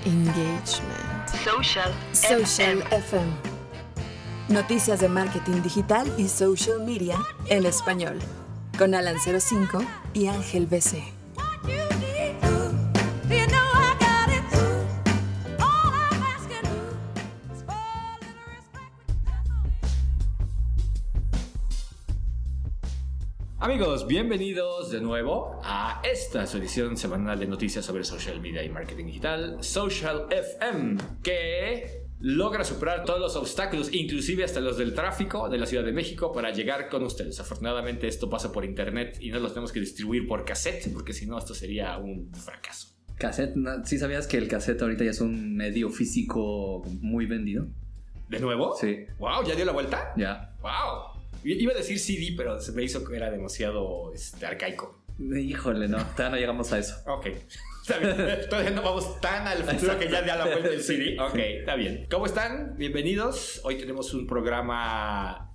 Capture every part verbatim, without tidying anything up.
Engagement. Social, Social F M. F M. Noticias de marketing digital y social media en español. Con Alan cero cinco y Ángel B C. Amigos, bienvenidos de nuevo a esta su edición semanal de noticias sobre social media y marketing digital, Social F M, que logra superar todos los obstáculos, inclusive hasta los del tráfico de la Ciudad de México, para llegar con ustedes. Afortunadamente esto pasa por internet y no los tenemos que distribuir por cassette, porque si no esto sería un fracaso. Cassette, ¿sí sabías que el cassette ahorita ya es un medio físico muy vendido? ¿De nuevo? Sí. Wow, ¿ya dio la vuelta? Ya. Wow. Iba a decir C D, pero se me hizo que era demasiado este, arcaico. Híjole, no, todavía no llegamos a eso. Ok, está bien. Todavía no vamos tan al futuro que ya da la vuelta el C D. Ok, está bien. ¿Cómo están? Bienvenidos. Hoy tenemos un programa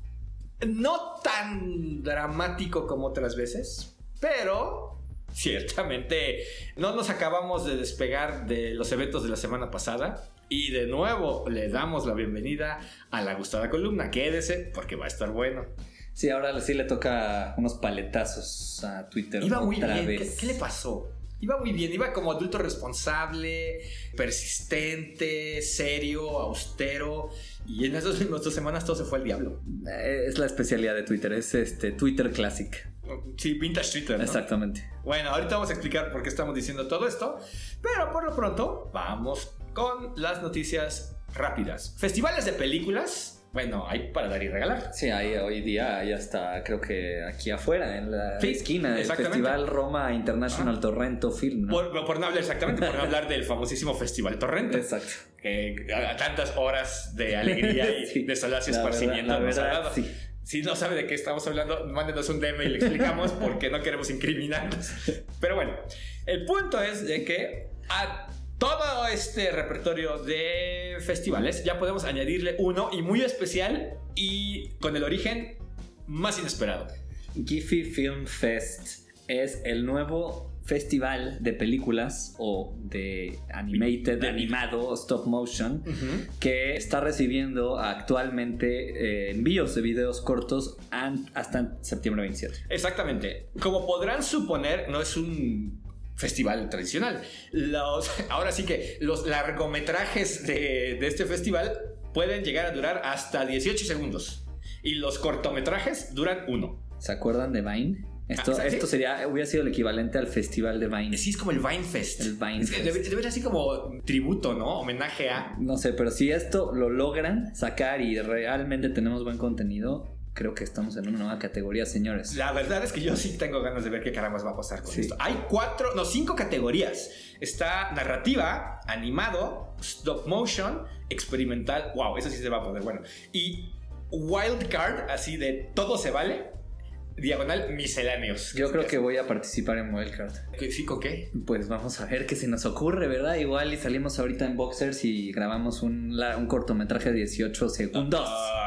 no tan dramático como otras veces, pero ciertamente no nos acabamos de despegar de los eventos de la semana pasada. Y de nuevo le damos la bienvenida a la gustada columna. Quédese porque va a estar bueno. Sí, ahora sí le toca unos paletazos a Twitter. Iba muy otra bien. vez. ¿Qué, ¿Qué le pasó? Iba muy bien. Iba como adulto responsable, persistente, serio, austero. Y en esas dos semanas todo se fue al diablo. Es la especialidad de Twitter, es este Twitter Classic. Sí, vintage Twitter, ¿no? Exactamente. Bueno, ahorita vamos a explicar por qué estamos diciendo todo esto. Pero por lo pronto, vamos con las noticias rápidas. Festivales de películas. Bueno, hay para dar y regalar. Sí, hay, hoy día hay hasta, creo que aquí afuera, en la sí, esquina del Festival Roma International ah. Torrento Film, ¿no? Por, por no hablar exactamente, por no hablar del famosísimo Festival Torrento. Exacto. Que a tantas horas de alegría y sí, de solaz y esparcimiento nos ha dado. Sí. Si no sabe de qué estamos hablando, mándenos un D M y le explicamos porque no queremos incriminarnos. Pero bueno, el punto es de que a todo este repertorio de festivales ya podemos añadirle uno y muy especial y con el origen más inesperado. Giphy Film Fest es el nuevo festival de películas o de animated, de animado, stop motion, uh-huh. que está recibiendo actualmente eh, envíos de videos cortos hasta septiembre veintisiete. Exactamente. Como podrán suponer, no es un festival tradicional. Los, ahora sí que los largometrajes de, de este festival pueden llegar a durar hasta dieciocho segundos y los cortometrajes duran uno. ¿Se acuerdan de Vine? Esto, ah, esto sería, hubiera sido el equivalente al festival de Vine. Sí, es como el Vine Fest. El Vine Fest. Debe, debe ser así como tributo, ¿no? Homenaje a... No sé, pero si esto lo logran sacar y realmente tenemos buen contenido, creo que estamos en una nueva categoría, señores. La verdad es que yo sí tengo ganas de ver qué carambas va a pasar con sí. esto. Hay cuatro, no, cinco categorías. Está narrativa, animado, stop motion, experimental. Wow, eso sí se va a poner bueno. Y wild card, así de todo se vale. Diagonal misceláneos. Yo creo que voy a participar en Wildcard. ¿Sí, con qué? Pues vamos a ver qué se nos ocurre, ¿verdad? Igual y salimos ahorita en Boxers y grabamos un, un cortometraje de dieciocho segundos.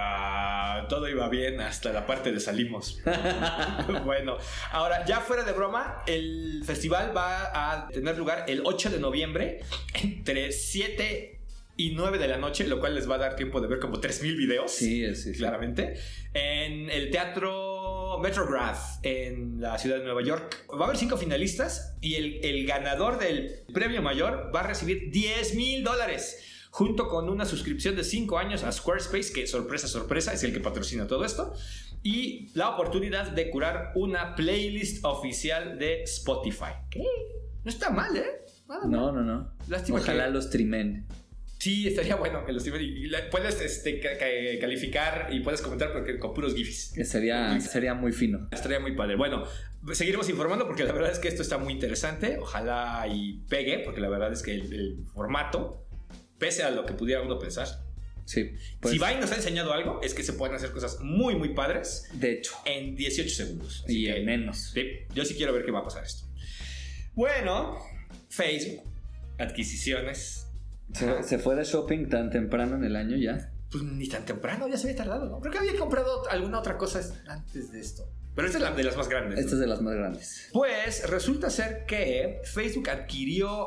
Uh, todo iba bien hasta la parte de salimos. Bueno, ahora ya fuera de broma, el festival va a tener lugar el ocho de noviembre entre siete y nueve de la noche, lo cual les va a dar tiempo de ver como tres mil videos. Sí, sí, sí. Claramente. En el Teatro Metrograph en la ciudad de Nueva York. Va a haber cinco finalistas y el, el ganador del premio mayor va a recibir diez mil dólares. Junto con una suscripción de cinco años a Squarespace, que sorpresa, sorpresa, es el que patrocina todo esto. Y la oportunidad de curar una playlist oficial de Spotify. ¿Qué? No está mal, ¿eh? Nada no, mal. no, no. Lástima Ojalá que... los trimen. Sí, estaría bueno que los y puedes este, ca- ca- calificar y puedes comentar porque, con puros gifs. Sería, sería muy fino. Estaría muy padre. Bueno, seguiremos informando porque la verdad es que esto está muy interesante. Ojalá y pegue, porque la verdad es que el, el formato, pese a lo que pudiera uno pensar, sí, pues, si Vine nos ha enseñado algo, es que se pueden hacer cosas muy, muy padres. De hecho. En dieciocho segundos. Así y que, en menos. Sí, yo sí quiero ver qué va a pasar esto. Bueno, Facebook, adquisiciones. ¿Se, ¿Se fue de shopping tan temprano en el año ya? Pues ni tan temprano, ya se había tardado, ¿no? Creo que había comprado alguna otra cosa antes de esto. Pero esta es la de las más grandes. Esta ¿no? es de las más grandes. Pues resulta ser que Facebook adquirió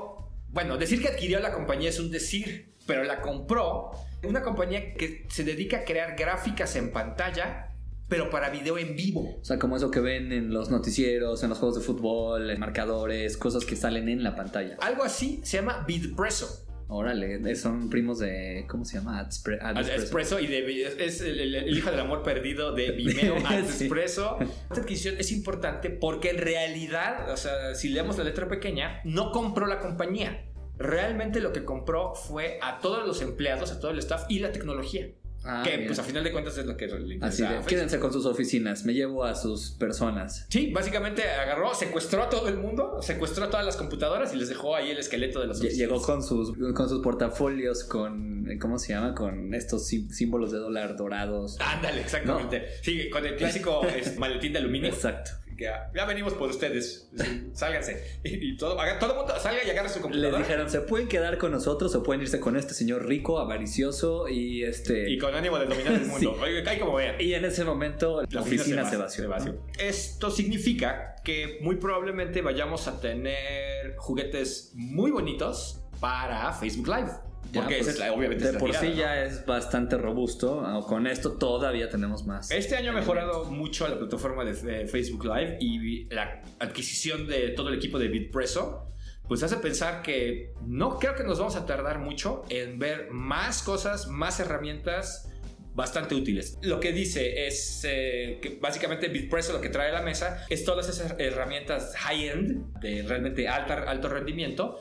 Bueno, decir que adquirió la compañía es un decir, pero la compró una compañía que se dedica a crear gráficas en pantalla, pero para video en vivo. O sea, como eso que ven en los noticieros, en los juegos de fútbol, en marcadores, cosas que salen en la pantalla. Algo así se llama Vidpresso. Órale, son primos de... ¿Cómo se llama? Adspre- Adespresso. y de, es el, el, el hijo del amor perdido de Vimeo. Adespresso. Sí. Esta adquisición es importante porque en realidad, o sea, si leemos la letra pequeña, no compró la compañía. Realmente lo que compró fue a todos los empleados, a todo el staff y la tecnología. Ah, que bien. Pues a final de cuentas es lo que le interesa. Así de, quédense con sus oficinas, me llevo a sus personas. Sí, básicamente agarró, secuestró a todo el mundo, secuestró a todas las computadoras y les dejó ahí el esqueleto de las oficinas. Llegó con sus, con sus portafolios con, ¿cómo se llama? Con estos sí, símbolos de dólar dorados. Ándale, exactamente. ¿No? Sí, con el clásico es, maletín de aluminio. Exacto. Ya, ya venimos por ustedes. Sí, sálganse. Y, y todo, haga, todo el mundo salga y agarra su computadora. Les dijeron, se pueden quedar con nosotros o pueden irse con este señor rico, avaricioso y este. Y con ánimo de dominar el mundo. Sí. Oye, cae como vean. Y en ese momento la, la oficina, oficina se vació. Se vació. ¿No? Esto significa que muy probablemente vayamos a tener juguetes muy bonitos para Facebook Live. Porque ya, pues, es la, obviamente de es la por tirada, sí ya ¿no? es bastante robusto. Con esto todavía tenemos más. Este año ha mejorado mucho la plataforma de, de Facebook Live y la adquisición de todo el equipo de Vidpresso pues hace pensar que no creo que nos vamos a tardar mucho en ver más cosas, más herramientas bastante útiles. Lo que dice es eh, que básicamente Vidpresso lo que trae a la mesa es todas esas herramientas high-end de realmente alta, alto rendimiento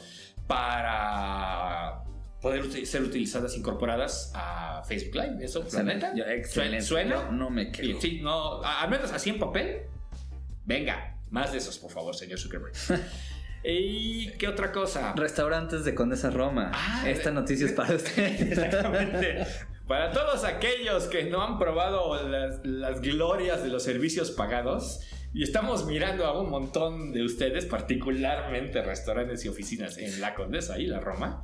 para poder ser utilizadas, incorporadas a Facebook Live. Eso, la neta, excelente. Suena. No, no me quedo. Sí, no, al menos así en papel. Venga, más de esos, por favor, señor Zuckerberg. ¿Y qué otra cosa? Restaurantes de Condesa Roma. Ah, Esta noticia es para ustedes. Exactamente. Para todos aquellos que no han probado las, las glorias de los servicios pagados, y estamos mirando a un montón de ustedes, particularmente restaurantes y oficinas en la Condesa y la Roma,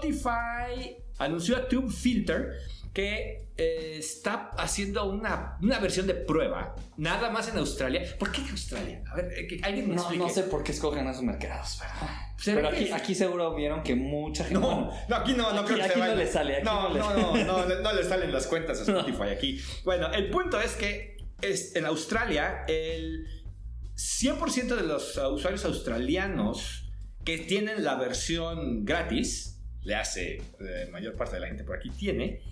Spotify anunció a TubeFilter que eh, está haciendo una, una versión de prueba, nada más en Australia. ¿Por qué en Australia? A ver, que alguien me no, explique. No sé por qué escogen esos mercados, pero, pero aquí, aquí seguro vieron que mucha gente... No, no aquí no, no aquí, creo que aquí se no vaya. le sale. Aquí no, no, no, le... no, no, no, no le salen las cuentas a Spotify no. aquí. Bueno, el punto es que es, en Australia el cien por ciento de los usuarios australianos que tienen la versión gratis, le hace la mayor parte de la gente por aquí tiene,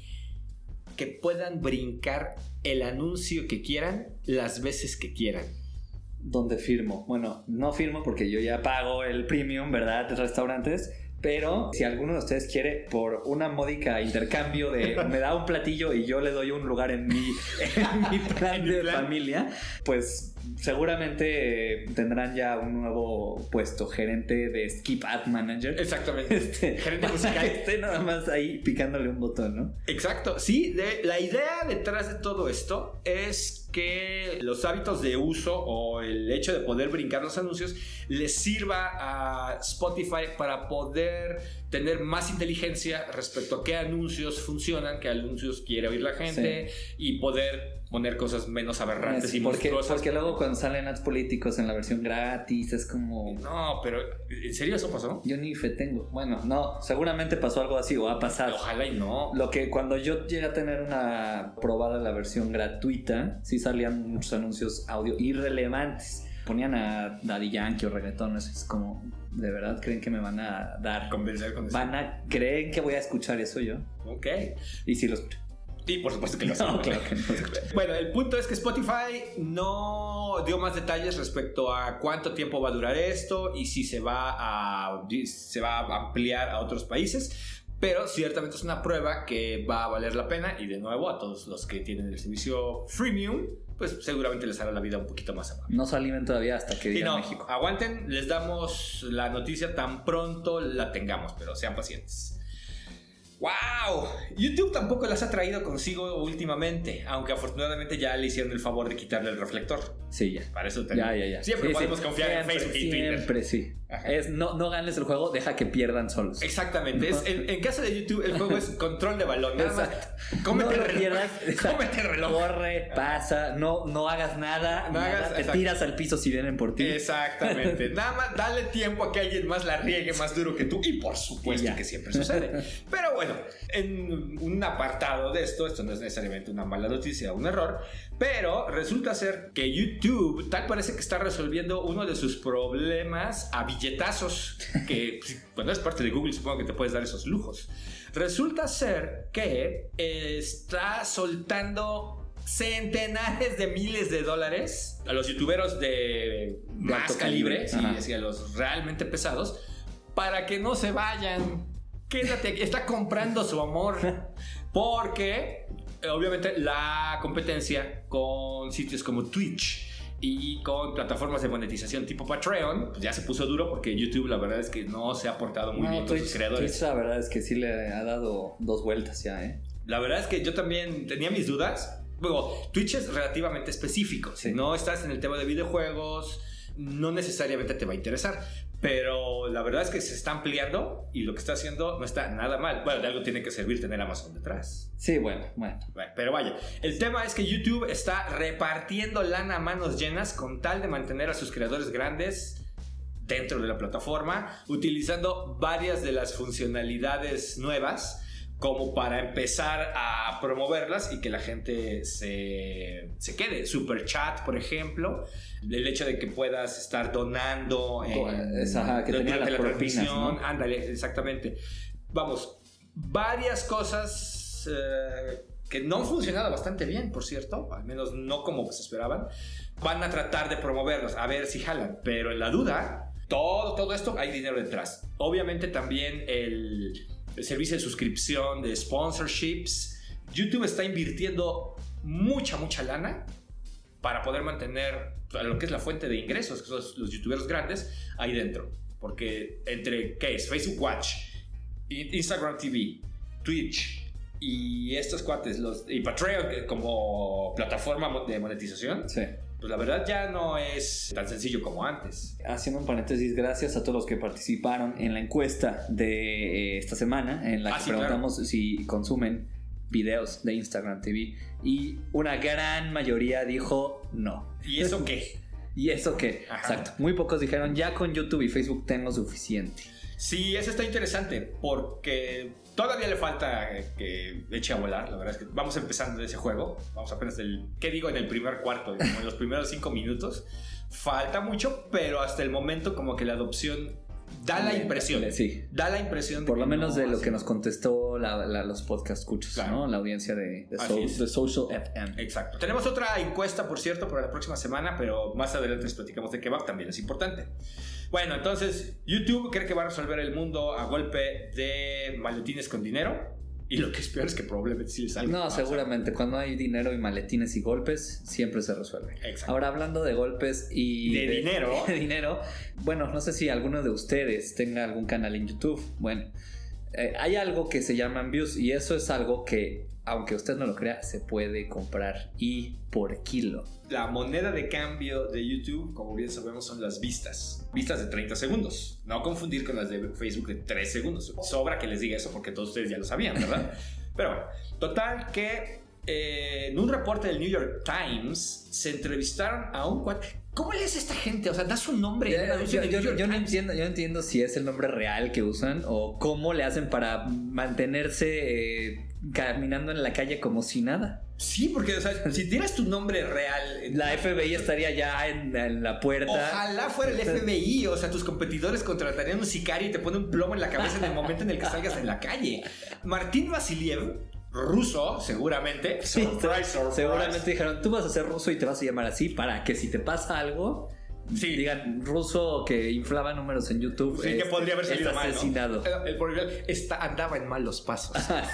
que puedan brincar el anuncio que quieran las veces que quieran. ¿Dónde firmo? Bueno, no firmo porque yo ya pago el premium, ¿verdad? De restaurantes. Pero si alguno de ustedes quiere, por una módica intercambio de me da un platillo y yo le doy un lugar en mi, en mi plan de plan? familia, pues seguramente tendrán ya un nuevo puesto, gerente de Skip Ad Manager. Exactamente. Este, gerente musical. Que esté nada más ahí picándole un botón, ¿no? Exacto. Sí, de, la idea detrás de todo esto es que los hábitos de uso o el hecho de poder brincar los anuncios les sirva a Spotify para poder tener más inteligencia respecto a qué anuncios funcionan, qué anuncios quiere oír la gente, sí. y poder poner cosas menos aberrantes, sí, y porque, monstruosas. Porque luego cuando salen ads políticos en la versión gratis es como... No, pero ¿en serio eso pasó? Yo ni fe tengo. Bueno, no, seguramente pasó algo así o ha pasado. Ojalá y no. Lo que cuando yo llegué a tener una probada la versión gratuita, sí salían muchos anuncios audio irrelevantes. Ponían a Daddy Yankee o reggaetones. Es como, ¿de verdad creen que me van a dar? Convencer con eso. ¿Van a creen que voy a escuchar eso yo? Ok. Y sí lo escucho. Y por supuesto que lo no, claro que no. Bueno, el punto es que Spotify no dio más detalles respecto a cuánto tiempo va a durar esto y si se va a, se va a ampliar a otros países. Pero ciertamente es una prueba que va a valer la pena. Y de nuevo, a todos los que tienen el servicio freemium, pues seguramente les hará la vida un poquito más amable. No salen todavía hasta que diga no, México. Aguanten, les damos la noticia tan pronto la tengamos, pero sean pacientes. ¡Wow! YouTube tampoco las ha traído consigo últimamente, aunque afortunadamente ya le hicieron el favor de quitarle el reflector. Sí, ya. Para eso tenemos. Ya, ya, ya. Siempre sí, podemos sí. confiar siempre, en Facebook y Twitter. Siempre, sí. Ajá. Es no, no ganes el juego, deja que pierdan solos. Exactamente. Es, en, en caso de YouTube, el juego es control de balón. Nada más. Cómete no el reloj. Pierdas, Cómete el reloj. Corre, pasa, no, no hagas nada. No nada hagas, te exacto. tiras al piso si vienen por ti. Exactamente. Nada más dale tiempo a que alguien más la riegue más duro que tú. Y por supuesto Y que siempre sucede. Pero bueno, en un apartado de esto, esto no es necesariamente una mala noticia o un error, pero resulta ser que YouTube tal parece que está resolviendo uno de sus problemas a billetazos. Que cuando eres parte de Google supongo que te puedes dar esos lujos. Resulta ser que está soltando centenares de miles de dólares a los youtuberos de, de más calibre, calibre sí, y a los realmente pesados, para que no se vayan. Quédate, está comprando su amor. Porque obviamente la competencia con sitios como Twitch y con plataformas de monetización tipo Patreon, pues ya se puso duro porque YouTube la verdad es que no se ha portado muy no, bien Twitch, con sus creadores. Twitch la verdad es que sí le ha dado dos vueltas ya, ¿eh? La verdad es que yo también tenía mis dudas. Luego, Twitch es relativamente específico. Si sí. no estás en el tema de videojuegos, no necesariamente te va a interesar. Pero la verdad es que se está ampliando y lo que está haciendo no está nada mal. Bueno, de algo tiene que servir tener Amazon detrás. Sí, bueno, bueno. Pero vaya, el tema es que YouTube está repartiendo lana a manos llenas con tal de mantener a sus creadores grandes dentro de la plataforma, utilizando varias de las funcionalidades nuevas como para empezar a promoverlas y que la gente se, se quede. Super chat, por ejemplo, el hecho de que puedas estar donando en, Esa, que tenía las la propinas, transmisión, ¿no? Ándale, exactamente. Vamos, varias cosas eh, que no han funcionado bastante bien, por cierto, al menos no como se esperaban. Van a tratar de promoverlas, a ver si jalan, pero en la duda, todo, todo esto hay dinero detrás. Obviamente también el... el servicio de suscripción, de sponsorships. YouTube está invirtiendo mucha, mucha lana para poder mantener lo que es la fuente de ingresos, que son los, los youtubers grandes, ahí dentro. Porque entre, ¿qué es? Facebook Watch, Instagram T V, Twitch y estos cuates, los, y Patreon como plataforma de monetización. Sí. Pues la verdad ya no es tan sencillo como antes. Haciendo un paréntesis, gracias a todos los que participaron en la encuesta de eh, esta semana, en la ah, que sí, preguntamos claro. si consumen videos de Instagram T V, y una gran mayoría dijo no. ¿Y eso qué? ¿Y eso qué? Ajá. Exacto. Muy pocos dijeron ya con YouTube y Facebook tengo suficiente. Sí, eso está interesante porque todavía le falta que eche a volar. La verdad es que vamos empezando de ese juego. Vamos apenas del, ¿qué digo? En el primer cuarto, como en los primeros cinco minutos. Falta mucho, pero hasta el momento como que la adopción da la impresión. Sí. Da la impresión. Por de lo menos no de lo hace... que nos contestó la, la, los podcast escuchos, claro. ¿no? La audiencia de, de, so, de Social F M. Exacto. Tenemos otra encuesta, por cierto, para la próxima semana, pero más adelante les platicamos de kebab, también es importante. Bueno, entonces, YouTube cree que va a resolver el mundo a golpe de maletines con dinero. Y lo que es peor es que probablemente sí les salga. No, seguramente. Cuando hay dinero y maletines y golpes, siempre se resuelve. Exacto. Ahora, hablando de golpes y... De, de dinero. De dinero. Bueno, no sé si alguno de ustedes tenga algún canal en YouTube. Bueno, eh, hay algo que se llaman views. Y eso es algo que, aunque usted no lo crea, se puede comprar. Y por kilo. La moneda de cambio de YouTube, como bien sabemos, son las vistas. Vistas de treinta segundos. No confundir con las de Facebook de tres segundos. Sobra que les diga eso porque todos ustedes ya lo sabían, ¿verdad? Pero bueno, total que eh, en un reporte del New York Times se entrevistaron a un cuate. ¿Cómo le hace esta gente? O sea, da su nombre. Yo, yo, yo, yo, no entiendo, yo no entiendo si es el nombre real que usan o cómo le hacen para mantenerse eh, caminando en la calle como si nada. Sí, porque o sea, si dieras tu nombre real, la F B I estaría ya en, en la puerta. Ojalá fuera el F B I. O sea, tus competidores contratarían un sicario y te ponen un plomo en la cabeza en el momento en el que salgas en la calle. Martín Vasiliev, ruso, seguramente. Sí, surprise, surprise. Seguramente dijeron, tú vas a ser ruso y te vas a llamar así para que si te pasa algo, sí, digan ruso que inflaba números en YouTube. Sí, es, que podría haber salido mal, asesinado. ¿no? El problema está, andaba en malos pasos.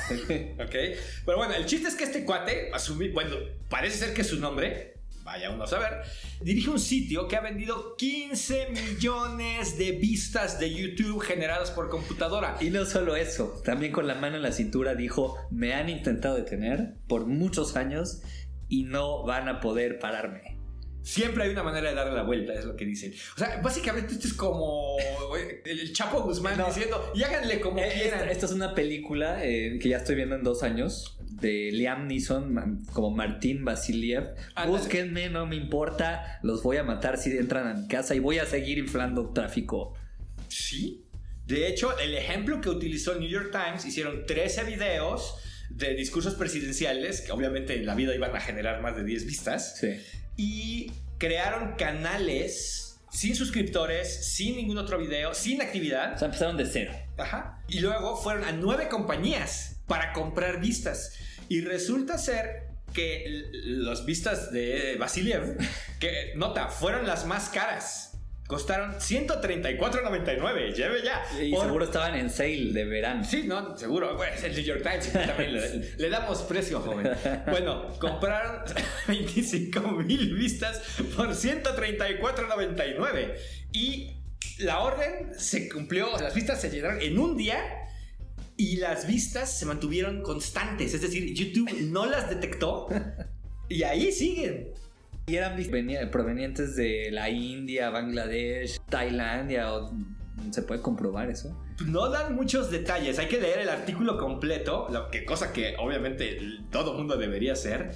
Ok. Pero bueno, el chiste es que este cuate, asumí, bueno, parece ser que su nombre, vaya uno a saber, dirige un sitio que ha vendido quince millones de vistas de YouTube generadas por computadora. Y no solo eso, también con la mano en la cintura dijo, me han intentado detener por muchos años y no van a poder pararme. Siempre hay una manera de darle la vuelta, es lo que dicen. O sea, básicamente esto es como el Chapo Guzmán no, diciendo, y háganle como eh, quieran. Esta, esta es una película eh, que ya estoy viendo en dos años, de Liam Neeson como Martín Vasiliev. Ándale. Búsquenme, no me importa, los voy a matar si entran a mi casa y voy a seguir inflando tráfico. Sí. De hecho, el ejemplo que utilizó el New York Times, hicieron trece videos de discursos presidenciales, que obviamente en la vida iban a generar más de diez vistas. Sí. Y crearon canales sin suscriptores, sin ningún otro video, sin actividad. O sea, empezaron de cero. Ajá. Y luego fueron a nueve compañías para comprar vistas. Y resulta ser que las vistas de Vasiliev, que, nota, fueron las más caras. Costaron ciento treinta y cuatro noventa y nueve. Lleve ya. Y por... seguro estaban en sale de verano. Sí, no, seguro. Bueno, es el New York Times. También le, le damos precio, joven. Bueno, compraron veinticinco mil vistas por ciento treinta y cuatro noventa y nueve. Y la orden se cumplió. Las vistas se llenaron en un día. Y las vistas se mantuvieron constantes. Es decir, YouTube no las detectó. Y ahí siguen. Y eran provenientes de la India, Bangladesh, Tailandia, o ¿se puede comprobar eso? No dan muchos detalles, hay que leer el artículo completo, lo que, cosa que obviamente todo mundo debería hacer,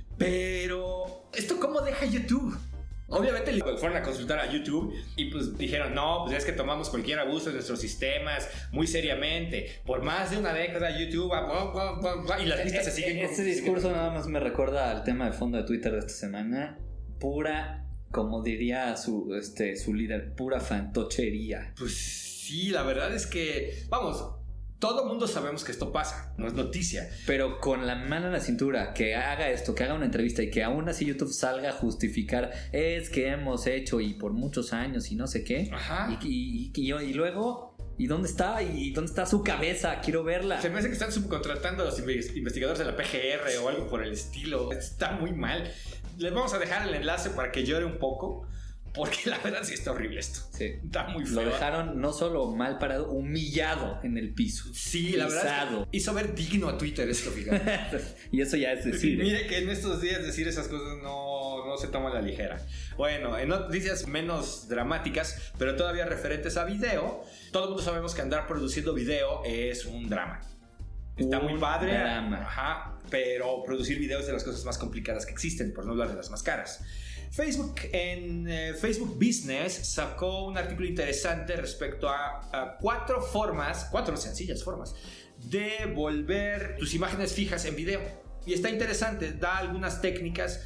pero ¿esto cómo deja YouTube? Obviamente fueron a consultar a YouTube y pues dijeron, no, pues es que tomamos cualquier abuso de nuestros sistemas muy seriamente. Por más de una década YouTube, blah, blah, blah, blah, y las vistas se siguen... Este discurso nada más me recuerda al tema de fondo de Twitter de esta semana. Pura, como diría su, este, su líder, pura fantochería. Pues sí, la verdad es que, vamos... Todo mundo sabemos que esto pasa, no es noticia. Pero con la mano en la cintura, que haga esto, que haga una entrevista y que aún así YouTube salga a justificar, es que hemos hecho y por muchos años y no sé qué. Ajá. Y, y, y, y luego, ¿y dónde está? ¿Y dónde está su cabeza? Quiero verla. Se me hace que están subcontratando a los investigadores de la P G R o algo por el estilo. Está muy mal. Les vamos a dejar el enlace para que llore un poco. Porque la verdad sí está horrible esto. Sí. Está muy feo. Lo dejaron no solo mal parado, humillado en el piso. Sí, la verdad es que hizo ver digno a Twitter esto, fíjate. Y eso ya es decir. ¿eh? Mire que en estos días decir esas cosas no, no se toma a la ligera. Bueno, en noticias menos dramáticas, pero todavía referentes a video, todo el mundo sabemos que andar produciendo video es un drama. Está un muy padre. Drama. Ajá, pero producir video es de las cosas más complicadas que existen, por no hablar de las más caras. Facebook en eh, Facebook Business sacó un artículo interesante respecto a, a cuatro formas, cuatro sencillas formas de volver tus imágenes fijas en video. Y está interesante, da algunas técnicas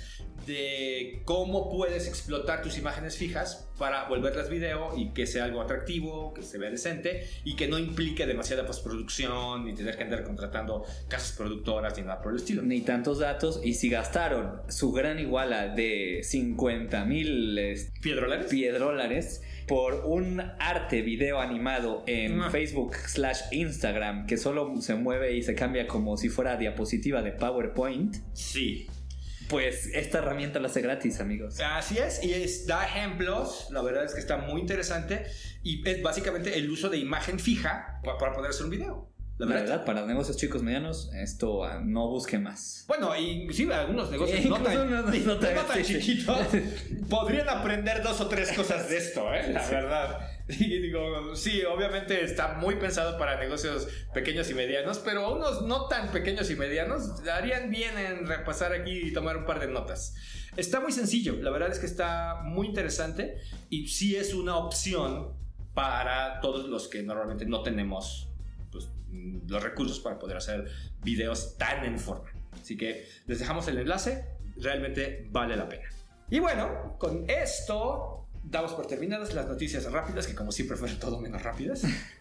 de cómo puedes explotar tus imágenes fijas para volverlas video y que sea algo atractivo, que se vea decente y que no implique demasiada postproducción ni tener que andar contratando casas productoras ni nada por el estilo. Ni tantos datos. Y si gastaron su gran iguala de cincuenta mil piedrólares piedrólares por un arte video animado en ah. Facebook slash Instagram que solo se mueve y se cambia como si fuera diapositiva de PowerPoint. Sí. Pues esta herramienta la hace gratis, amigos. Así es, y es, da ejemplos. La verdad es que está muy interesante. Y es básicamente el uso de imagen fija para, para poder hacer un video. La verdad, la verdad, para negocios chicos medianos, esto uh, no busque más. Bueno, inclusive algunos negocios eh, no tan, no, no, no tan, no tan chiquitos podrían aprender dos o tres cosas de esto, ¿eh? La verdad. Y digo, sí, obviamente está muy pensado para negocios pequeños y medianos, pero unos no tan pequeños y medianos harían bien en repasar aquí y tomar un par de notas. Está muy sencillo, la verdad es que está muy interesante y sí es una opción para todos los que normalmente no tenemos pues, los recursos para poder hacer videos tan en forma. Así que les dejamos el enlace, realmente vale la pena. Y bueno, con esto damos por terminadas las noticias rápidas, que como siempre fueron todo menos rápidas.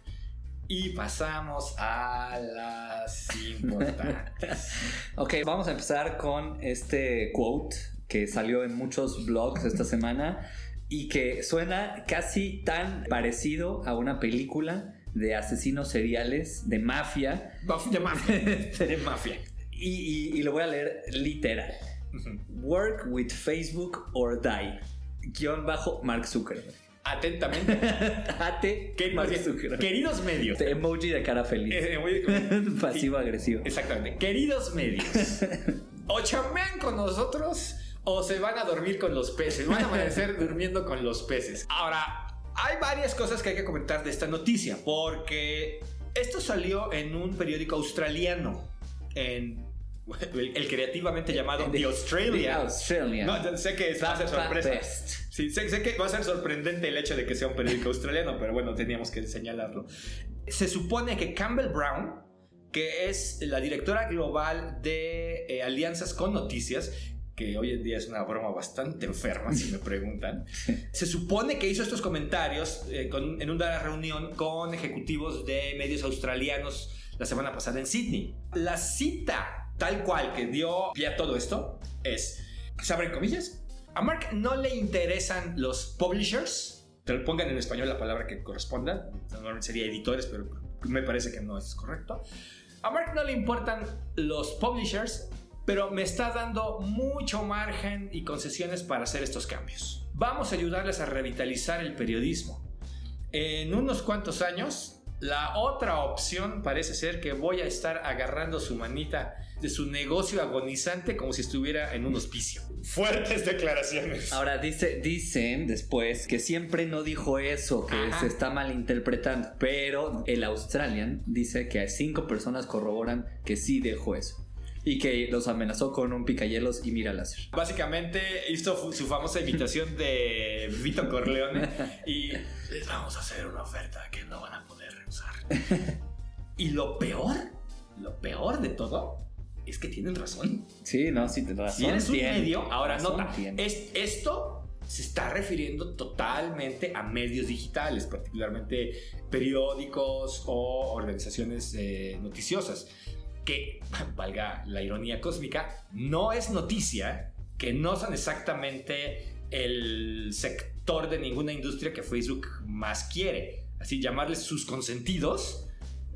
Y pasamos a las importantes. Ok, vamos a empezar con este quote que salió en muchos blogs esta semana y que suena casi tan parecido a una película de asesinos seriales, de mafia. De mafia. De mafia. Y, y, y lo voy a leer literal. Uh-huh. Work with Facebook or die. Guión bajo Mark Zuckerberg. Atentamente. Ate Quer- Mark Zuckerberg. Queridos medios. Emoji de cara feliz. Eh, Pasivo agresivo. Exactamente. Queridos medios. O chamean con nosotros o se van a dormir con los peces, van a amanecer durmiendo con los peces. Ahora, hay varias cosas que hay que comentar de esta noticia, porque esto salió en un periódico australiano, en el, el creativamente llamado The, The Australian. The Australian. No, sé que va a ser sorpresa. Sí, sé, sé que va a ser sorprendente el hecho de que sea un periódico australiano, pero bueno, teníamos que señalarlo. Se supone que Campbell Brown, que es la directora global de eh, alianzas con noticias, que hoy en día es una broma bastante enferma, si me preguntan, se supone que hizo estos comentarios eh, con, en una reunión con ejecutivos de medios australianos la semana pasada en Sydney. La cita tal cual que dio pie a todo esto es, se abren comillas, a Mark no le interesan los publishers, te lo pongan en español la palabra que corresponda, normalmente sería editores, pero me parece que no es correcto. A Mark no le importan los publishers, pero me está dando mucho margen y concesiones para hacer estos cambios. Vamos a ayudarles a revitalizar el periodismo. En unos cuantos años, la otra opción parece ser que voy a estar agarrando su manita de su negocio agonizante como si estuviera en un hospicio. Fuertes declaraciones. Ahora dice, dicen después que siempre no dijo eso, que Ajá. se está malinterpretando, pero el Australian dice que cinco personas corroboran que sí dijo eso. Y que los amenazó con un picayelos y mira láser. Básicamente hizo su famosa imitación de Vito Corleone y les vamos a hacer una oferta que no van a poder rehusar. Y lo peor, lo peor de todo es que tienen razón. Sí, no, sí, tienes razón. Si eres un tiene, medio, ahora razón, nota, es, esto se está refiriendo totalmente a medios digitales, particularmente periódicos o organizaciones eh, noticiosas. Que, valga la ironía cósmica, no es noticia, que no son exactamente el sector de ninguna industria que Facebook más quiere. Así, llamarles sus consentidos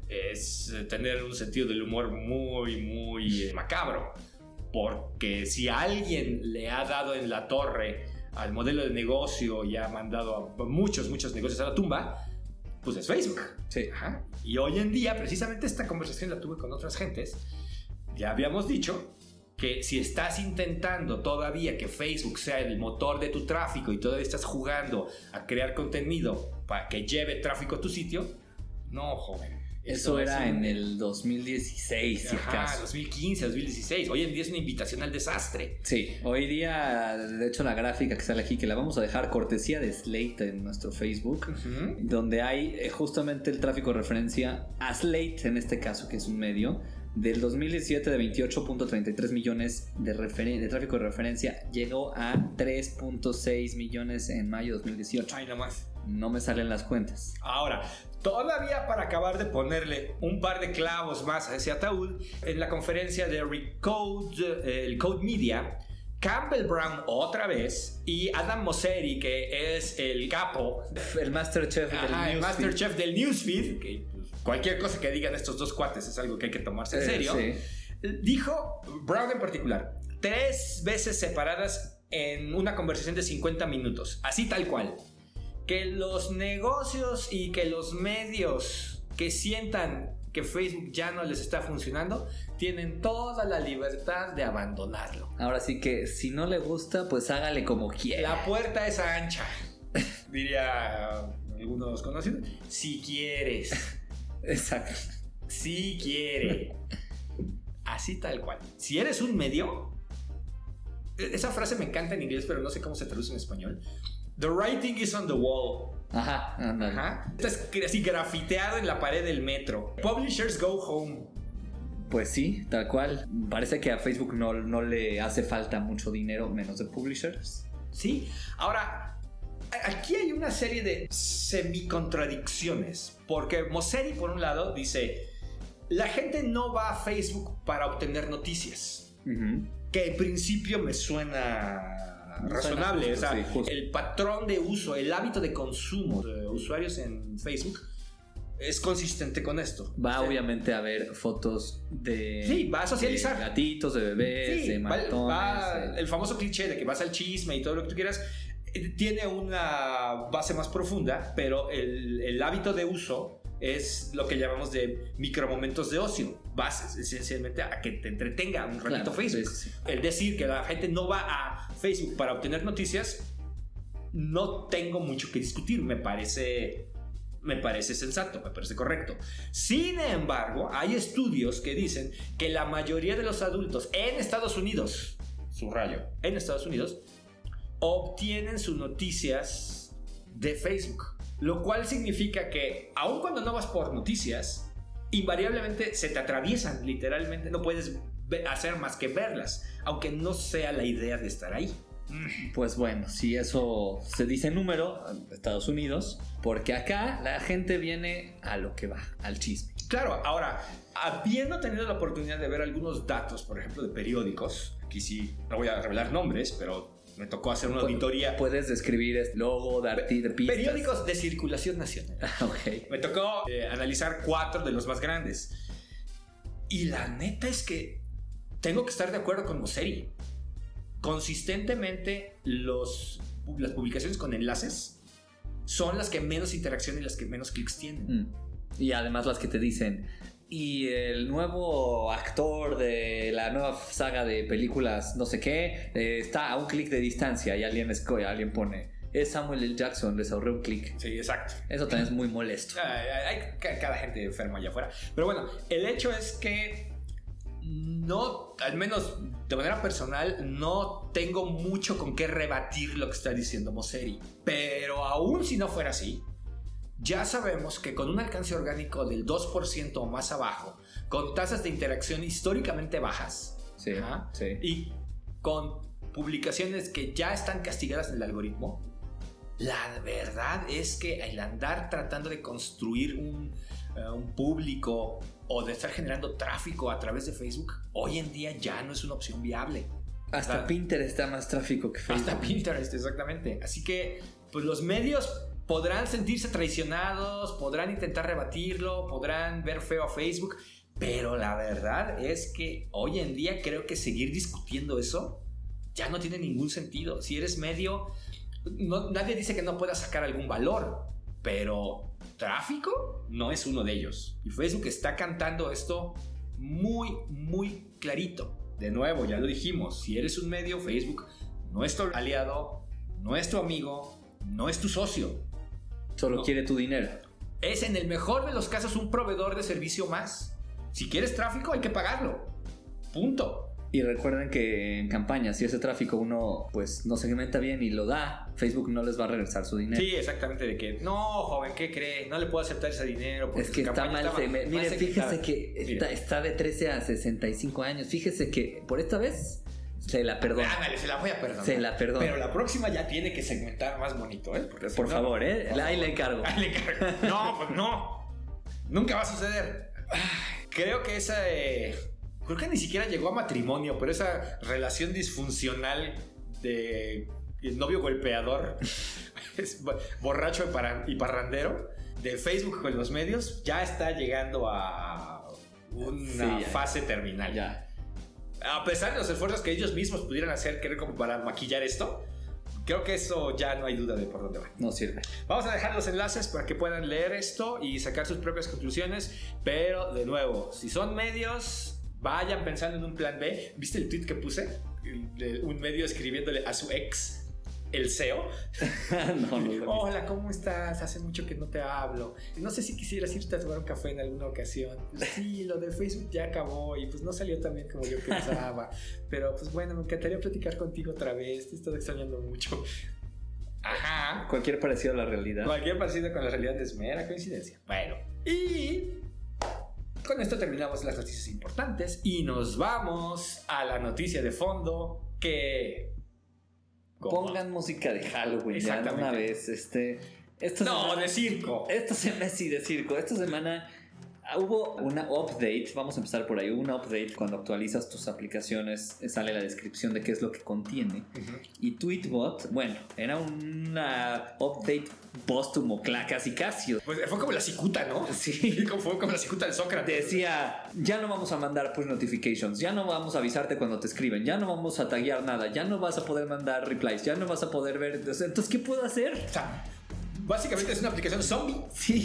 es tener un sentido del humor muy, muy eh, macabro. Porque si alguien le ha dado en la torre al modelo de negocio y ha mandado a muchos, muchos negocios a la tumba, pues es Facebook. Sí. Ajá. Y hoy en día, precisamente esta conversación la tuve con otras gentes. Ya habíamos dicho que si estás intentando todavía que Facebook sea el motor de tu tráfico y todavía estás jugando a crear contenido para que lleve tráfico a tu sitio, no, joven. Eso era un... en el dos mil dieciséis, si Ajá, acaso. dos mil quince, dos mil dieciséis. Hoy en día es una invitación al desastre. Sí, hoy día, de hecho, la gráfica que sale aquí, que la vamos a dejar cortesía de Slate en nuestro Facebook, uh-huh. donde hay justamente el tráfico de referencia a Slate, en este caso, que es un medio, del dos mil diecisiete de veintiocho punto treinta y tres millones de, referen- de tráfico de referencia, llegó a tres punto seis millones en mayo de dos mil dieciocho. Ay, no más. No me salen las cuentas. Ahora, todavía para acabar de ponerle un par de clavos más a ese ataúd, en la conferencia de Recode, eh, el Code Media, Campbell Brown otra vez y Adam Mosseri, que es el capo, el Masterchef del Ajá, el Newsfeed. Masterchef del Newsfeed, que pues, cualquier cosa que digan estos dos cuates es algo que hay que tomarse en serio. Eh, sí. Dijo, Brown en particular, tres veces separadas en una conversación de cincuenta minutos, así tal cual, que los negocios y que los medios que sientan que Facebook ya no les está funcionando tienen toda la libertad de abandonarlo. Ahora sí que si no le gusta, pues hágale como quiera. La puerta es ancha, diría algunos conocidos. Si quieres. Exacto. Si quiere. Así tal cual. Si eres un medio, esa frase me encanta en inglés, pero no sé cómo se traduce en español. The writing is on the wall. Ajá, ándale. Ajá. Estás así grafiteado en la pared del metro. Publishers go home. Pues sí, tal cual. Parece que a Facebook no, no le hace falta mucho dinero, menos de publishers. Sí. Ahora, aquí hay una serie de semi-contradicciones. Porque Mosseri, por un lado, dice: la gente no va a Facebook para obtener noticias. Uh-huh. Que en principio me suena razonable. Justo, o sea, sí, el patrón de uso, el hábito de consumo de usuarios en Facebook es consistente con esto. Va, o sea, obviamente a ver fotos de, sí, va a socializar, de gatitos, de bebés, sí, de maratones, va, va, el famoso cliché de que vas al chisme y todo lo que tú quieras. Tiene una base más profunda, pero el, el hábito de uso es lo que llamamos de micromomentos de ocio. Vas esencialmente a que te entretenga un ratito claro, Facebook. Sí, sí. El decir que la gente no va a Facebook para obtener noticias, no tengo mucho que discutir. Me parece, me parece sensato, me parece correcto. Sin embargo, hay estudios que dicen que la mayoría de los adultos en Estados Unidos, subrayo, en Estados Unidos, obtienen sus noticias de Facebook. Lo cual significa que, aun cuando no vas por noticias, invariablemente se te atraviesan, literalmente. No puedes hacer más que verlas, aunque no sea la idea de estar ahí. Pues bueno, si eso se dice número, Estados Unidos, porque acá la gente viene a lo que va, al chisme. Claro, ahora, habiendo tenido la oportunidad de ver algunos datos, por ejemplo, de periódicos, aquí sí, no voy a revelar nombres, pero me tocó hacer una auditoría. ¿Puedes describir el logo, dar pistas? Periódicos de circulación nacional. Okay. Me tocó eh, analizar cuatro de los más grandes. Y la neta es que tengo que estar de acuerdo con Mosseri. Consistentemente, los, las publicaciones con enlaces son las que menos interacción y las que menos clics tienen. Mm. Y además las que te dicen... Y el nuevo actor de la nueva saga de películas no sé qué eh, está a un clic de distancia y alguien, escoge, alguien pone es Samuel L. Jackson, les ahorré un clic. Sí, exacto. Eso también es muy molesto. Hay, hay cada gente enferma allá afuera. Pero bueno, el hecho es que no, al menos de manera personal, no tengo mucho con qué rebatir lo que está diciendo Mosseri. Pero aún si no fuera así, ya sabemos que con un alcance orgánico del dos por ciento o más abajo, con tasas de interacción históricamente bajas, sí, sí. y con publicaciones que ya están castigadas en el algoritmo, la verdad es que al andar tratando de construir un, uh, un público o de estar generando tráfico a través de Facebook, hoy en día ya no es una opción viable. Hasta ¿verdad? Pinterest da más tráfico que Facebook. Hasta Pinterest, exactamente. Así que pues los medios podrán sentirse traicionados, podrán intentar rebatirlo, podrán ver feo a Facebook, pero la verdad es que hoy en día creo que seguir discutiendo eso ya no tiene ningún sentido. Si eres medio, no, nadie dice que no puedas sacar algún valor, pero tráfico no es uno de ellos. Y Facebook está cantando esto muy, muy clarito. De nuevo, ya lo dijimos, si eres un medio, Facebook no es tu aliado, no es tu amigo, no es tu socio. Solo no. quiere tu dinero. Es en el mejor de los casos un proveedor de servicio más. Si quieres tráfico hay que pagarlo. Punto. Y recuerden que en campañas, si ese tráfico uno pues no segmenta bien y lo da, Facebook no les va a regresar su dinero. Sí, exactamente, de que no, joven, ¿qué cree? No le puedo aceptar ese dinero. Es que está mal. Está mal mire, fíjese que está, está de trece a sesenta y cinco años. Fíjese que por esta vez se la perdono. Ándale, se la voy a perdonar. Se la perdono. Pero la próxima ya tiene que segmentar más bonito, ¿eh? Porque por no, favor, ¿eh? Por ahí favor. le encargo. Ahí le encargo. No, pues no. Nunca va a suceder. Creo que esa... Eh, creo que ni siquiera llegó a matrimonio, pero esa relación disfuncional de el novio golpeador, es borracho y parrandero, de Facebook con los medios, ya está llegando a una sí, fase terminal. Ya. A pesar de los esfuerzos que ellos mismos pudieran hacer, creo, como para maquillar esto, creo que eso ya no hay duda de por dónde va. No sirve. Vamos a dejar los enlaces para que puedan leer esto y sacar sus propias conclusiones. Pero, de nuevo, si son medios, vayan pensando en un plan B. ¿Viste el tweet que puse? Un medio escribiéndole a su ex, el C E O. no, no, no. Hola, ¿cómo estás? Hace mucho que no te hablo. No sé si quisieras irte a tomar un café en alguna ocasión. Pues sí, lo de Facebook ya acabó y pues no salió tan bien como yo pensaba. Pero pues bueno, me encantaría platicar contigo otra vez. Te he estado extrañando mucho. Ajá. Cualquier parecido a la realidad. Cualquier parecido con la realidad es mera coincidencia. Bueno, y con esto terminamos las noticias importantes y nos vamos a la noticia de fondo que... ¿Cómo? Pongan música de Halloween ya de una vez. Este, esta no, semana, de circo. Esta semana sí, de circo. Esta semana hubo una update. Vamos a empezar por ahí. Hubo una update cuando actualizas tus aplicaciones. Sale la descripción de qué es lo que contiene. Uh-huh. Y Tweetbot, bueno, era una update póstumo, casi casi. Pues fue como la cicuta, ¿no? Sí. Fue como la cicuta del Sócrates. Decía, ya no vamos a mandar push notifications, ya no vamos a avisarte cuando te escriben, ya no vamos a taguear nada, ya no vas a poder mandar replies, ya no vas a poder ver... Entonces, ¿qué puedo hacer? O sea, básicamente es una aplicación zombie. Sí.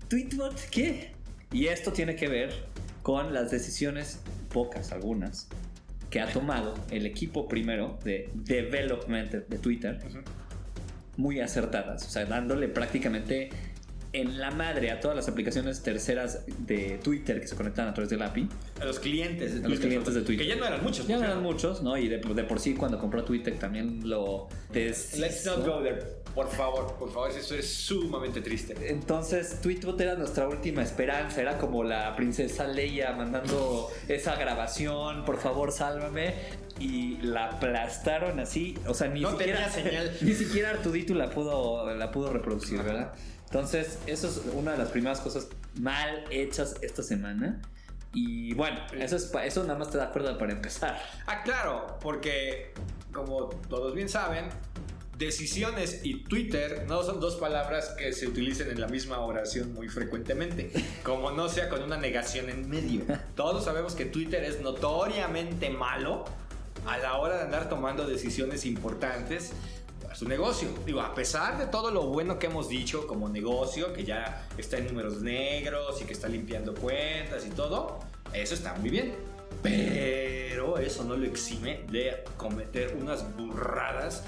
¿Tweetbot qué? Y esto tiene que ver con las decisiones, pocas, algunas, que ha tomado el equipo primero de development de Twitter, uh-huh. muy acertadas, o sea, dándole prácticamente en la madre a todas las aplicaciones terceras de Twitter que se conectan a través del A P I. A los clientes de Twitter. A los clientes de Twitter. Que ya no eran muchos. Ya no eran muchos, ¿no? Y de, de por sí cuando compró Twitter también lo deshizo. Let's not go there. Por favor, por favor, eso es sumamente triste. Entonces, Tweetbot era nuestra última esperanza. Era como la princesa Leia mandando esa grabación, por favor, sálvame. Y la aplastaron así. O sea, ni no siquiera tenía señal. Ni siquiera Artudito la pudo, la pudo reproducir, ¿verdad? Entonces, eso es una de las primeras cosas mal hechas esta semana. Y bueno, eso, es, eso nada más te da cuerda para empezar. Ah, claro, porque como todos bien saben, decisiones y Twitter no son dos palabras que se utilicen en la misma oración muy frecuentemente, como no sea con una negación en medio. Todos sabemos que Twitter es notoriamente malo a la hora de andar tomando decisiones importantes para su negocio. Digo, a pesar de todo lo bueno que hemos dicho como negocio, que ya está en números negros y que está limpiando cuentas y todo, eso está muy bien. Pero eso no lo exime de cometer unas burradas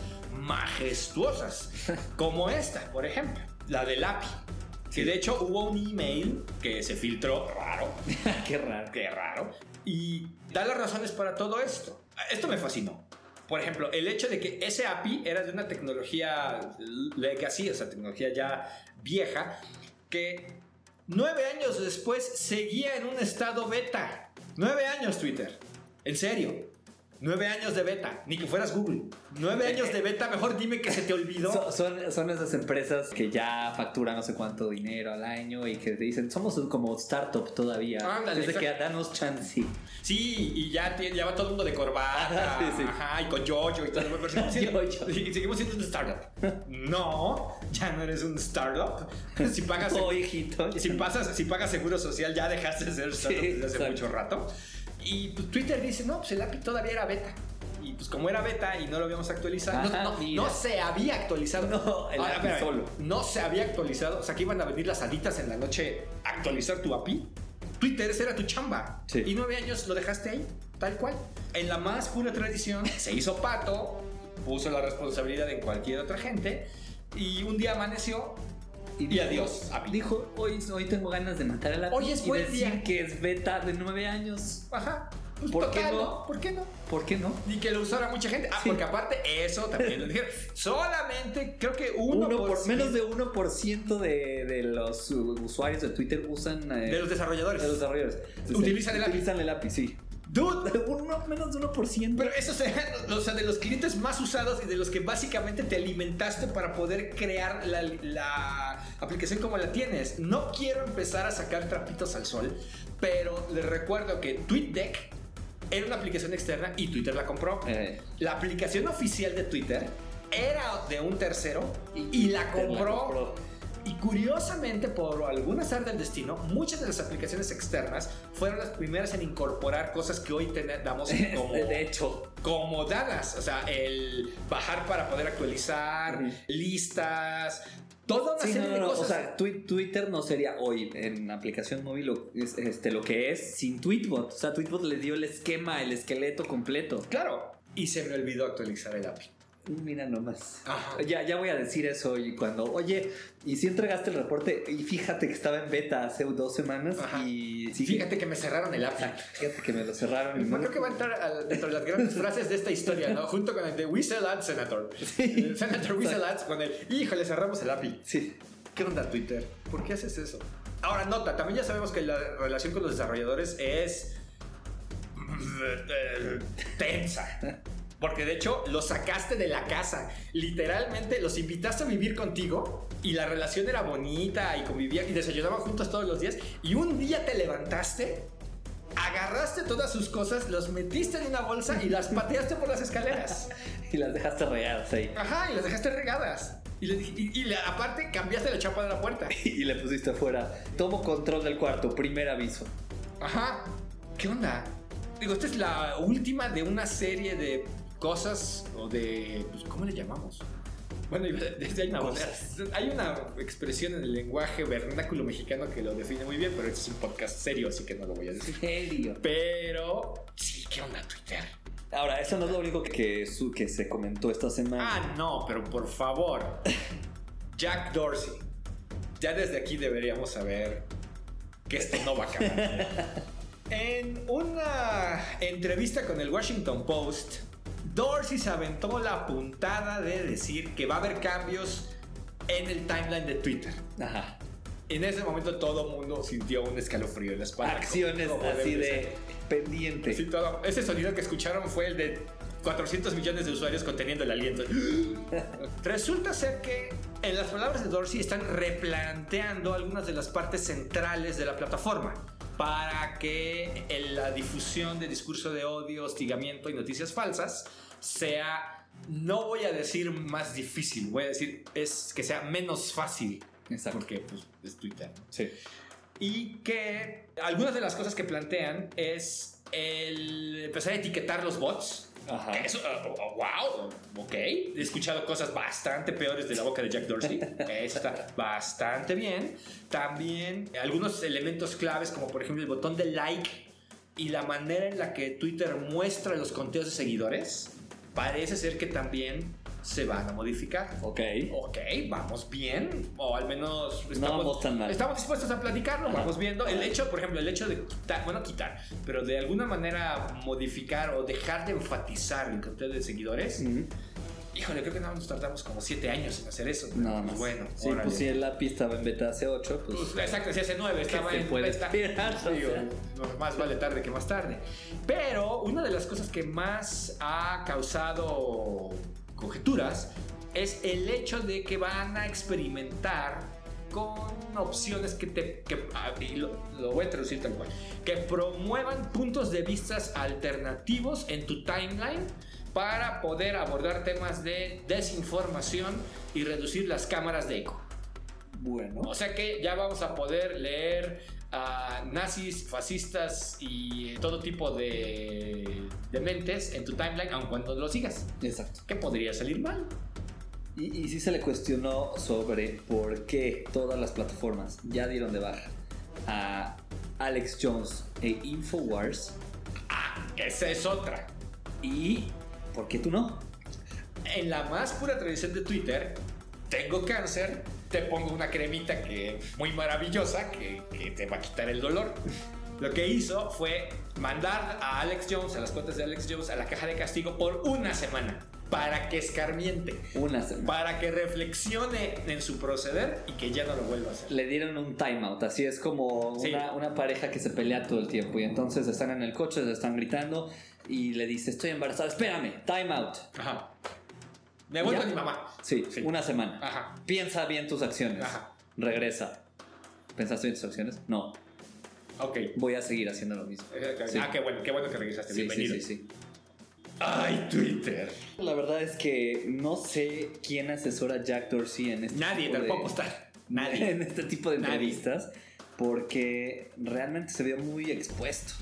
majestuosas, como esta, por ejemplo, la del A P I. Que de hecho hubo un email que se filtró, raro, qué raro, qué raro, y da las razones para todo esto. Esto me fascinó. Por ejemplo, el hecho de que ese A P I era de una tecnología legacy, o sea, tecnología ya vieja, que nueve años después seguía en un estado beta. Nueve años, Twitter. En serio. Nueve años de beta, ni que fueras Google. Nueve años de beta, mejor dime que se te olvidó. Son, son, son esas empresas que ya facturan no sé cuánto dinero al año y que te dicen, somos como startup todavía. Ándale, desde que danos chance. Sí, y ya, ya va todo el mundo de corbata, sí, sí. Ajá, y con yoyo y todo. Pero seguimos siendo, y seguimos siendo un startup. No, ya no eres un startup. Si pagas, oh, hijito, si, pasas, si pagas seguro social, ya dejaste de ser startup sí, desde hace exacto. mucho rato. Y pues Twitter dice, no, pues el A P I todavía era beta. Y pues como era beta y no lo habíamos actualizado, Ajá, no, no, no se había actualizado. No, el Ahora, A P I espera, solo. No se había actualizado. O sea, que iban a venir las haditas en la noche a actualizar tu A P I. Twitter, esa era tu chamba. Sí. Y nueve años lo dejaste ahí, tal cual. En la más pura tradición, se hizo pato, puso la responsabilidad en cualquier otra gente. Y un día amaneció... Y, y adiós, A P I. Dijo, hoy, hoy tengo ganas de matar al A P I hoy es y buen decir día. que es beta de nueve años. Ajá. Pues ¿Por total, qué no? no? ¿Por qué no? ¿Por qué no? Y que lo usara mucha gente. Ah, sí. Porque aparte eso también lo dijeron. Solamente creo que uno, uno por, por menos de uno por ciento de, de los usuarios de Twitter usan... Eh, de los desarrolladores. De los desarrolladores. Entonces, utilizan el A P I. Utilizan el A P I, sí. Dude, uno, menos de uno por ciento. Pero esos eran, o sea, de los clientes más usados y de los que básicamente te alimentaste para poder crear la, la aplicación como la tienes. No quiero empezar a sacar trapitos al sol, pero les recuerdo que TweetDeck era una aplicación externa y Twitter la compró. Eh. La aplicación oficial de Twitter era de un tercero y, y la, compró, la compró. Y curiosamente, por algún azar del destino, muchas de las aplicaciones externas fueron las primeras en incorporar cosas que hoy te damos como, de hecho, como dadas. O sea, el bajar para poder actualizar, uh-huh. listas, toda una sí, serie no, de no, cosas. O sea, Twitter no sería hoy en aplicación móvil lo, este, lo que es sin Tweetbot. O sea, Tweetbot le dio el esquema, el esqueleto completo. Claro. Y se me olvidó actualizar el A P I. Mira nomás. Ajá. Ya, ya voy a decir eso y cuando, oye, y si entregaste el reporte y fíjate que estaba en beta hace dos semanas. Ajá. Y sí, fíjate que me cerraron el A P I. Fíjate que me lo cerraron. Y no, creo que va a entrar a, dentro de las grandes frases de esta historia, ¿no? Junto con el de We Sell Ads, Senator. Sí. El Senator We Sell Ads con el, híjole, cerramos el A P I. Sí. ¿Qué onda, Twitter? ¿Por qué haces eso? Ahora, nota, también ya sabemos que la relación con los desarrolladores es tensa. Porque de hecho los sacaste de la casa. Literalmente los invitaste a vivir contigo. Y la relación era bonita y convivían y desayunaban juntos todos los días. Y un día te levantaste, agarraste todas sus cosas, los metiste en una bolsa y las pateaste por las escaleras. Y las dejaste regadas ahí. Ajá, y las dejaste regadas. Y, le, y, y le, aparte cambiaste la chapa de la puerta. Y le pusiste afuera, tomo control del cuarto, primer aviso. Ajá. ¿Qué onda? Digo, esta es la última de una serie de cosas o de, pues, ¿cómo le llamamos? Bueno, desde hay una manera, hay una expresión en el lenguaje vernáculo mexicano que lo define muy bien, pero este es un podcast serio, así que no lo voy a decir. ¿Serio? Pero sí, ¿qué onda Twitter? Ahora, eso no es lo único que, que, que se comentó esta semana. Ah, no, pero por favor. Jack Dorsey. Ya desde aquí deberíamos saber que esto no va a acabar. En una entrevista con el Washington Post, Dorsey se aventó la puntada de decir que va a haber cambios en el timeline de Twitter. Ajá. En ese momento todo el mundo sintió un escalofrío en la espalda. Acciones como, como así de pendiente. Sí, todo. Ese sonido que escucharon fue el de cuatrocientos millones de usuarios conteniendo el aliento. Resulta ser que, en las palabras de Dorsey, están replanteando algunas de las partes centrales de la plataforma para que la difusión de discurso de odio, hostigamiento y noticias falsas sea, no voy a decir más difícil, voy a decir es que sea menos fácil. Exacto. Porque pues, es Twitter. Sí. Y que algunas de las cosas que plantean es el empezar a etiquetar los bots. Ajá. Eso, uh, oh, wow, ok. He escuchado cosas bastante peores de la boca de Jack Dorsey. Eso está bastante bien. También algunos elementos claves, como por ejemplo el botón de like y la manera en la que Twitter muestra los conteos de seguidores, parece ser que también se van a modificar. Ok. Ok, vamos bien. O al menos estamos, no vamos tan mal. Estamos dispuestos a platicarlo. Ajá. Vamos viendo. El hecho, por ejemplo, el hecho de quitar, bueno, quitar, pero de alguna manera modificar o dejar de enfatizar el conteo de seguidores. Mm-hmm. Híjole, creo que nada más nos tardamos como siete años en hacer eso. No, no. Pues bueno, sí, órale. Pues si el lápiz estaba en beta hace ocho, pues. pues exacto, si hace nueve estaba en puede beta. Esperar, Digo, no, más vale tarde que más tarde. Pero una de las cosas que más ha causado conjeturas es el hecho de que van a experimentar con opciones que te que, y lo, lo voy a traducir tal cual, que promuevan puntos de vistas alternativos en tu timeline para poder abordar temas de desinformación y reducir las cámaras de eco. Bueno, o sea que ya vamos a poder leer a nazis, fascistas y todo tipo de, de mentes en tu timeline, aun cuando lo sigas. Exacto. ¿Qué podría salir mal? Y, y sí se le cuestionó sobre por qué todas las plataformas ya dieron de baja a Alex Jones e Infowars. Ah, esa es otra. ¿Y por qué tú no? En la más pura tradición de Twitter, tengo cáncer, te pongo una cremita que muy maravillosa que, que te va a quitar el dolor. Lo que hizo fue mandar a Alex Jones, a las cuentas de Alex Jones, a la caja de castigo por una semana. Para que escarmiente. Una semana. Para que reflexione en su proceder y que ya no lo vuelva a hacer. Le dieron un timeout. Así es como sí. una, una pareja que se pelea todo el tiempo. Y entonces están en el coche, se están gritando. Y le dice, estoy embarazada, espérame, timeout. Ajá. Me voy con mi mamá. Sí, sí, una semana. Ajá. Piensa bien tus acciones. Ajá. Regresa. ¿Pensaste bien tus acciones? No. Ok. Voy a seguir haciendo lo mismo. Sí. Ah, qué bueno, qué bueno que regresaste. Sí, bienvenido. Sí, sí, sí. Ay, Twitter. La verdad es que no sé quién asesora a Jack Dorsey en este Nadie, tipo tampoco de, está. Nadie. En este tipo de entrevistas. Nadie. Porque realmente se vio muy expuesto.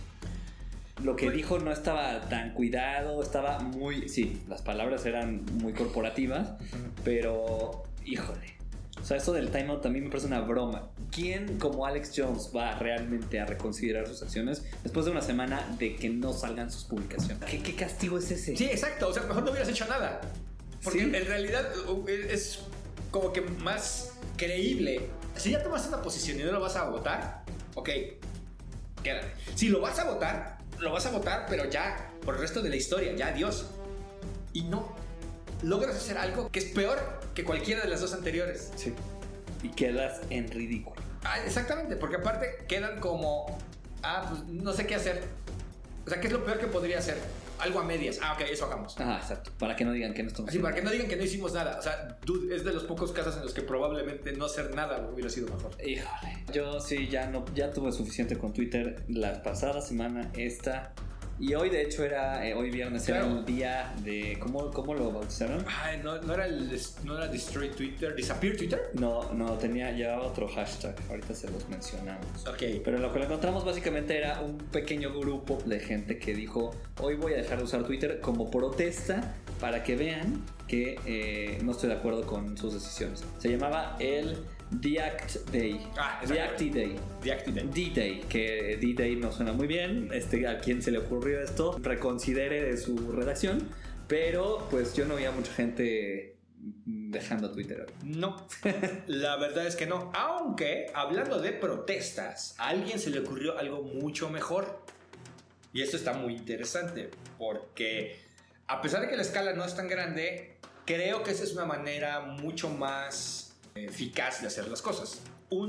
Lo que pues, dijo no estaba tan cuidado, estaba muy... Sí, las palabras eran muy corporativas, uh-huh. pero, híjole. O sea, eso del timeout también me parece una broma. ¿Quién como Alex Jones va realmente a reconsiderar sus acciones después de una semana de que no salgan sus publicaciones? ¿Qué, qué castigo es ese? Sí, exacto. O sea, mejor no hubieras hecho nada. Porque ¿sí? En realidad es como que más creíble. Si ya tomas una posición y no lo vas a votar, ok, quédate. Si lo vas a votar, lo vas a votar, pero ya, por el resto de la historia, ya adiós. Y no, logras hacer algo que es peor que cualquiera de las dos anteriores. Sí. Y quedas en ridículo. Ah, exactamente, porque aparte quedan como, ah, pues no sé qué hacer. O sea, ¿qué es lo peor que podría hacer? Algo a medias. Ah, ok, eso hagamos. Ah, exacto. Para que no digan que no estamos Así, para que no digan que no hicimos nada. O sea, dude, es de los pocos casos en los que probablemente no hacer nada hubiera sido mejor. Híjole. Yo sí, ya no, ya tuve suficiente con Twitter la pasada semana, esta. Y hoy, de hecho, era eh, hoy viernes, claro. Era el día de... ¿Cómo, cómo lo bautizaron? Ay, no, no, era el, no era Destroy Twitter, Disappear Twitter. No, no, tenía ya otro hashtag. Ahorita se los mencionamos. Ok. Pero lo que lo encontramos básicamente era un pequeño grupo de gente que dijo: hoy voy a dejar de usar Twitter como protesta para que vean que eh, no estoy de acuerdo con sus decisiones. Se llamaba el The Act Day. Ah, The Acti Day. The Acti Day. D-Day, que D-Day no suena muy bien. Este, a quien se le ocurrió esto, reconsidere de su redacción. Pero pues yo no veía mucha gente dejando Twitter. No, la verdad es que no. Aunque, hablando de protestas, a alguien se le ocurrió algo mucho mejor. Y esto está muy interesante, porque a pesar de que la escala no es tan grande, creo que esa es una manera mucho más eficaz de hacer las cosas.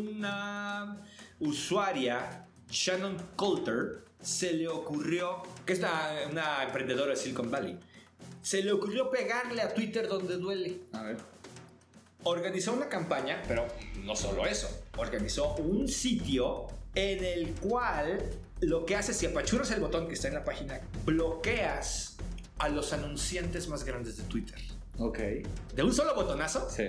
Una usuaria, Shannon Coulter, se le ocurrió, que es una, una emprendedora de Silicon Valley, se le ocurrió pegarle a Twitter donde duele. A ver. Organizó una campaña, pero no solo eso. Organizó un sitio en el cual lo que hace, si apachurras el botón que está en la página, bloqueas a los anunciantes más grandes de Twitter. Ok. De un solo botonazo. Sí.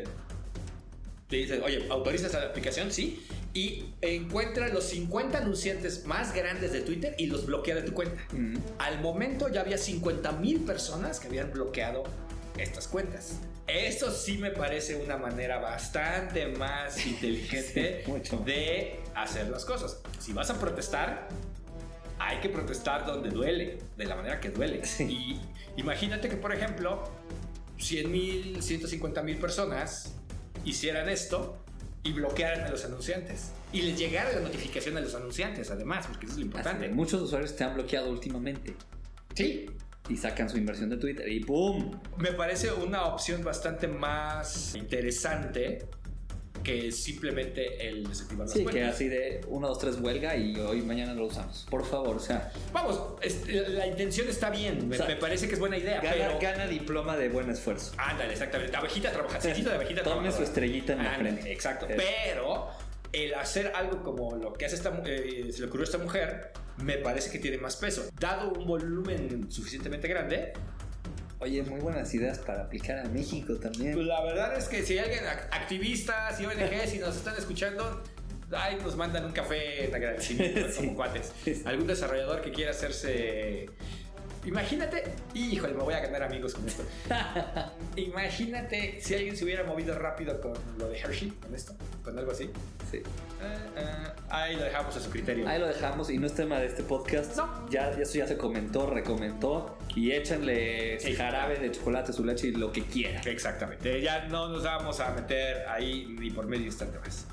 Te dices, oye, ¿autorizas la aplicación? Sí. Y encuentra los cincuenta anunciantes más grandes de Twitter y los bloquea de tu cuenta. Mm. Al momento ya había cincuenta mil personas que habían bloqueado estas cuentas. Esto sí me parece una manera bastante más inteligente sí, mucho. de hacer las cosas. Si vas a protestar, hay que protestar donde duele, de la manera que duele. Sí. Y imagínate que, por ejemplo, cien mil, ciento cincuenta mil personas hicieran esto y bloquearan a los anunciantes. Y les llegara la notificación a los anunciantes, además, porque eso es lo importante. Así, muchos usuarios te han bloqueado últimamente. Sí. Y sacan su inversión de Twitter y ¡pum! Me parece una opción bastante más interesante que simplemente el desactivar las sí, cuentas. Que así de uno, dos, tres huelga y hoy mañana lo usamos. Por favor, o sea... Vamos, es, la intención está bien. Me, o sea, me parece que es buena idea, gana, pero... Gana diploma de buen esfuerzo. Ándale, exactamente. Abejita trabaja, cejita de abejita Tome trabajadora. su estrellita en la Ándale, frente. Exacto. Es. Pero el hacer algo como lo que hace esta, eh, se le ocurrió a esta mujer, me parece que tiene más peso. Dado un volumen suficientemente grande... Oye, muy buenas ideas para aplicar a México también. La verdad es que si hay alguien, activistas y O N Gs, si nos están escuchando, ahí nos mandan un café en agradecimiento, sí. Como cuates. Algún desarrollador que quiera hacerse... Imagínate, híjole, me voy a ganar amigos con esto. Imagínate si alguien se hubiera movido rápido con lo de Hershey, con esto, con algo así. Sí. Uh, uh, ahí lo dejamos a su criterio. Ahí lo dejamos y no es tema de este podcast. No. Ya, eso ya se comentó, recomentó. Y échenle sí, jarabe de chocolate, su leche y lo que quieran. Exactamente. Ya no nos vamos a meter ahí ni por medio instante más.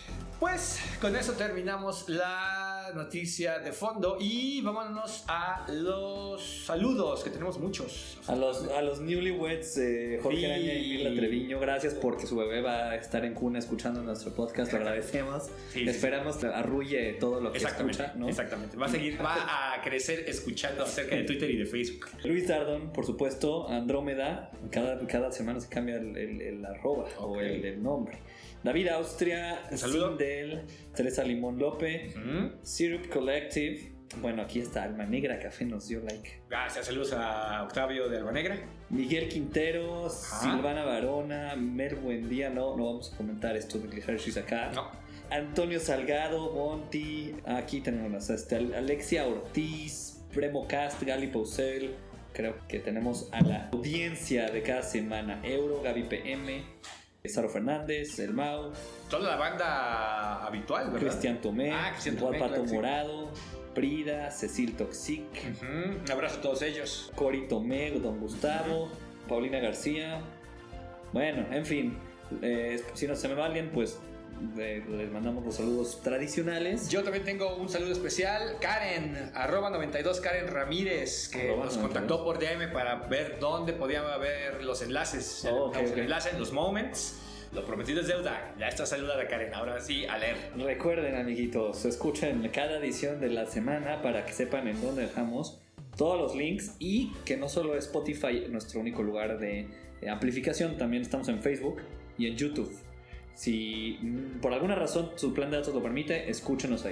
Pues con eso terminamos la noticia de fondo y vámonos a los saludos, que tenemos muchos. A los, a los newlyweds, eh, Jorge sí. Araña y Mila Treviño, gracias porque su bebé va a estar en cuna escuchando nuestro podcast, lo agradecemos. Sí, Esperamos sí. que arrulle todo lo que exactamente, escucha, ¿no? Exactamente, va a seguir, va a crecer escuchando acerca de Twitter y de Facebook. Luis Dardón, por supuesto, Andrómeda, cada, cada semana se cambia el, el, el arroba okay. o el, el nombre. David Austria, Sindel, Teresa Limón López, uh-huh. Syrup Collective. Bueno, aquí está Alma Negra Café, nos dio like. Gracias, saludos a Octavio de Alma Negra. Miguel Quinteros, uh-huh. Silvana Barona, Mer Buendía. No, no vamos a comentar esto de Hershey's acá. No. Antonio Salgado, Monty. Aquí tenemos este, Alexia Ortiz, Premo Cast, Gali Pousel. Creo que tenemos a la audiencia de cada semana. Euro, Gaby P M. Saro Fernández, El Mau, toda la banda habitual, ¿verdad? Cristian Tomé, ah, Cristian Tomé Pato claro, Morado, Prida, Cecil Toxic, uh-huh. Un abrazo a todos ellos. Cori Tomé, Don Gustavo, uh-huh. Paulina García. Bueno, en fin, eh, si no se me va alguien, pues eh, les mandamos los saludos tradicionales. Yo también tengo un saludo especial. Karen, arroba noventa y dos, Karen Ramírez, que arroba nos contactó por D M para ver dónde podían ver los enlaces. Oh, okay, okay. El enlace en los moments. Lo prometido es deuda. Ya está saludada Karen. Ahora sí, a leer. Recuerden, amiguitos, escuchen cada edición de la semana para que sepan en dónde dejamos todos los links y que no solo es Spotify nuestro único lugar de amplificación, también estamos en Facebook y en YouTube. Si por alguna razón su plan de datos lo permite, escúchenos ahí.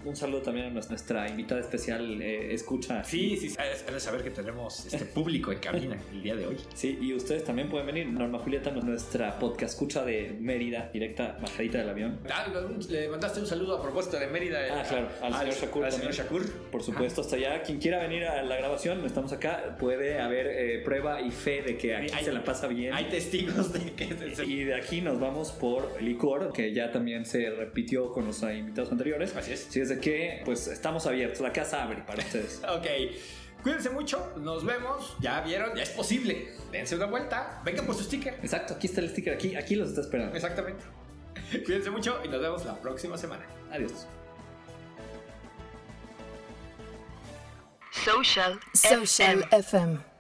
Un saludo también a nuestra invitada especial, eh, escucha. Sí, sí, es de saber que tenemos este público en cabina el día de hoy. Sí, y ustedes también pueden venir. Norma Julieta, nuestra podcast escucha de Mérida, directa, bajadita del avión. Ah, le mandaste un saludo a propósito de Mérida. Ah, claro, al, al señor Shakur. Al señor Shakur. Por supuesto, hasta allá. Quien quiera venir a la grabación, estamos acá. Puede haber eh, prueba y fe de que aquí hay, se la pasa bien. Hay testigos de que... Y de aquí nos vamos por Licor, que ya también se repitió con los invitados anteriores. Así es. Así es de que, pues, estamos abiertos. La casa abre para ustedes. Ok. Cuídense mucho, nos vemos. Ya vieron, ya es posible. Dense una vuelta, vengan por su sticker. Exacto, aquí está el sticker, aquí, aquí los está esperando. Exactamente. Cuídense mucho y nos vemos la próxima semana. Adiós. Social, Social F M.